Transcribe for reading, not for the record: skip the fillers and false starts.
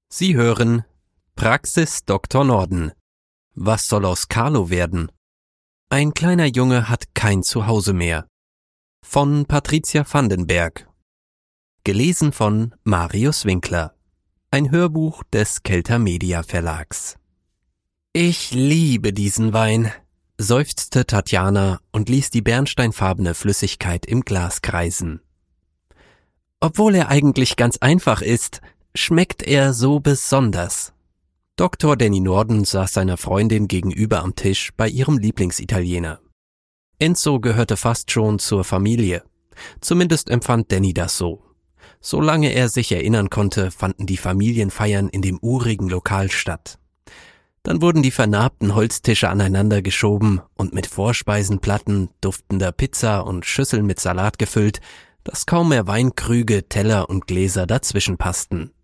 Sie hören Praxis Dr. Norden. Was soll aus Carlo werden? Ein kleiner Junge hat kein Zuhause mehr. Von Patricia Vandenberg. Gelesen von Marius Winkler. Ein Hörbuch des Kelter Media Verlags. Ich liebe diesen Wein, seufzte Tatjana und ließ die bernsteinfarbene Flüssigkeit im Glas kreisen. Obwohl er eigentlich ganz einfach ist, schmeckt er so besonders. Dr. Danny Norden saß seiner Freundin gegenüber am Tisch bei ihrem Lieblingsitaliener. Enzo gehörte fast schon zur Familie. Zumindest empfand Danny das so. Solange er sich erinnern konnte, fanden die Familienfeiern in dem urigen Lokal statt. Dann wurden die vernarbten Holztische aneinander geschoben und mit Vorspeisenplatten, duftender Pizza und Schüsseln mit Salat gefüllt, dass kaum mehr Weinkrüge, Teller und Gläser dazwischen passten.